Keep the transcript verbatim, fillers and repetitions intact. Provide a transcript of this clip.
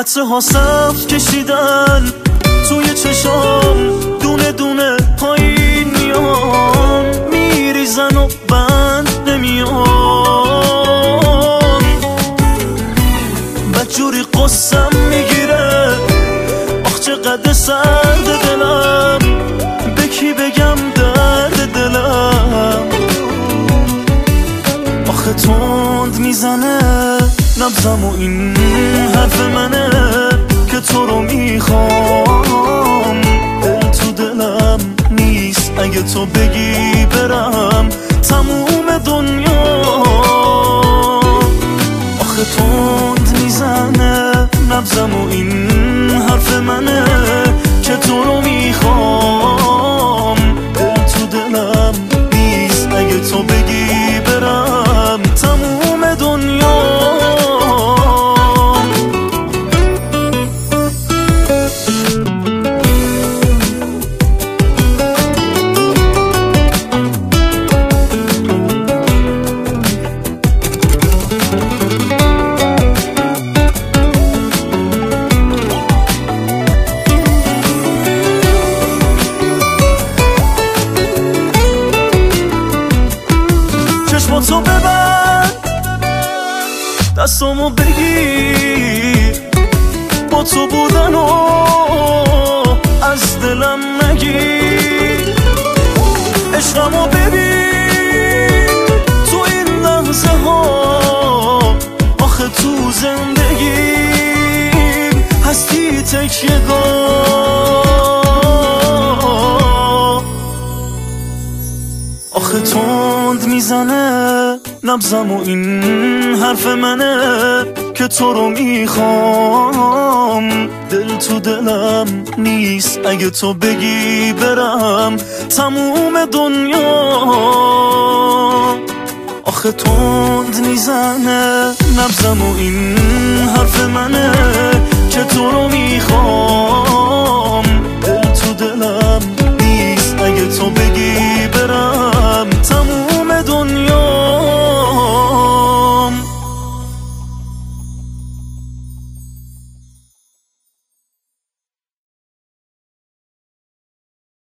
قطره ها سبز کشیدن توی چشام، دونه دونه پایین میان، میریزن و بند نمیان. بدجوری قصم میگیره، آخ چقدر سرد دلم، به کی بگم درد دلم. آخه تند میزنه نبضم و این حرف منه که تو رو میخوام. دل تو دلم نیست اگه تو بگی برم تموم دنیا. آخه تند میزنه نبضم و این حرف منه که تو رو میخوام. دل تو دلم نیست اگه تو بگی برم تموم دنیا. چشماتو ببند، دستامو بگیر، با تو بودن و از دلم نگیر. عشقمو ببین تو این لحظه ها، آخه تو زندگی هستی تکیه‌گاه. آخه تند میزنه نبضم و این حرف منه که تو رو میخوام. دل تو دلم نیست اگه تو بگی برم تموم دنیا. آخه تند میزنه نبضم و این حرف منه که تو رو میخوام.